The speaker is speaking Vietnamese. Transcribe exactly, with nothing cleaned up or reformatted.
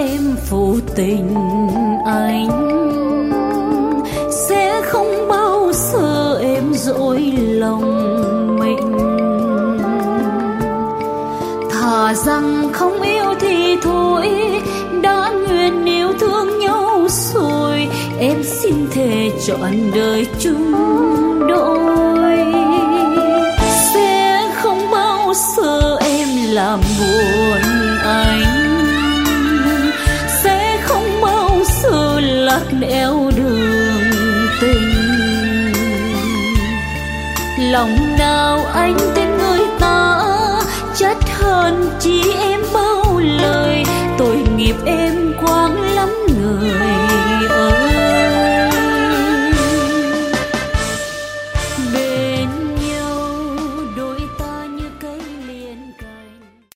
em phụ tình anh, sẽ không bao giờ em dối lòng mình. Thà rằng không yêu thì thôi, đã nguyện yêu thương nhau rồi, em xin thề trọn đời chung đôi. Sẽ không bao giờ em làm buồn anh, sẽ không bao giờ lạc nẻo đường tình. Lòng nào anh tên người ta chất hơn chỉ em bao